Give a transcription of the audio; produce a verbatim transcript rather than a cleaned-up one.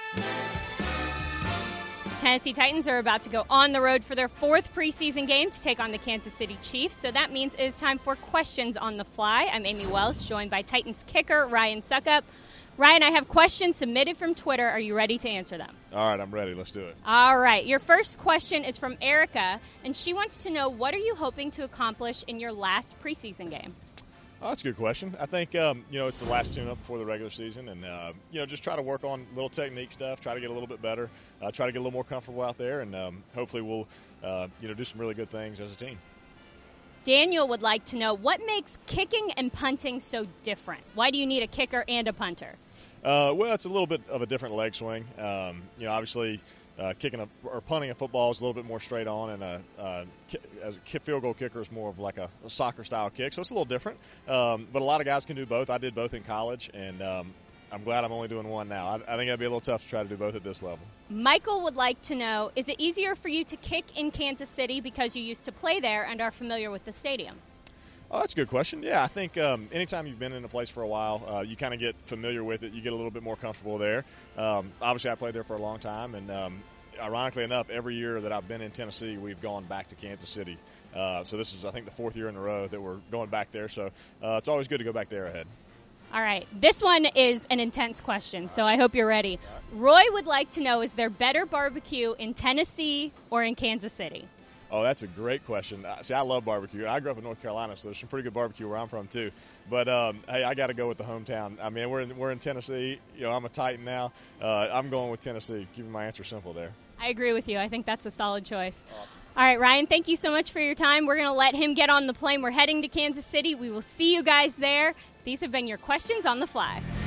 Tennessee Titans are about to go on the road for their fourth preseason game to take on the Kansas City Chiefs. So that means it is time for Questions on the Fly. I'm Amy Wells, joined by Titans kicker Ryan Succop. Ryan, I have questions submitted from Twitter. Are you ready to answer them? All right, I'm ready. Let's do it. All right. Your first question is from Erica, and she wants to know, what are you hoping to accomplish in your last preseason game? Oh, that's a good question. I think, um, you know, it's the last tune-up before the regular season, and, uh, you know, just try to work on little technique stuff, try to get a little bit better, uh, try to get a little more comfortable out there, and um, hopefully we'll, uh, you know, do some really good things as a team. Daniel would like to know, what makes kicking and punting so different? Why do you need a kicker and a punter? Uh, well, it's a little bit of a different leg swing. Um, you know, obviously uh, kicking a, or punting a football is a little bit more straight on, and a, uh, as a field goal kicker is more of like a, a soccer-style kick, so it's a little different. Um, but a lot of guys can do both. I did both in college, and um, I'm glad I'm only doing one now. I, I think it'd be a little tough to try to do both at this level. Michael would like to know, is it easier for you to kick in Kansas City because you used to play there and are familiar with the stadium? Oh, that's a good question. Yeah, I think um, anytime you've been in a place for a while, uh, you kind of get familiar with it. You get a little bit more comfortable there. Um, obviously, I played there for a long time, and um, ironically enough, every year that I've been in Tennessee, we've gone back to Kansas City. Uh, so this is, I think, the fourth year in a row that we're going back there. So uh, it's always good to go back there ahead. All right. This one is an intense question, so I hope you're ready. Roy would like to know, is there better barbecue in Tennessee or in Kansas City? Oh, that's a great question. See, I love barbecue. I grew up in North Carolina, so there's some pretty good barbecue where I'm from too. But um, hey, I got to go with the hometown. I mean, we're in, we're in Tennessee. You know, I'm a Titan now. Uh, I'm going with Tennessee. Keeping my answer simple there. I agree with you. I think that's a solid choice. Awesome. All right, Ryan, thank you so much for your time. We're going to let him get on the plane. We're heading to Kansas City. We will see you guys there. These have been your Questions on the Fly.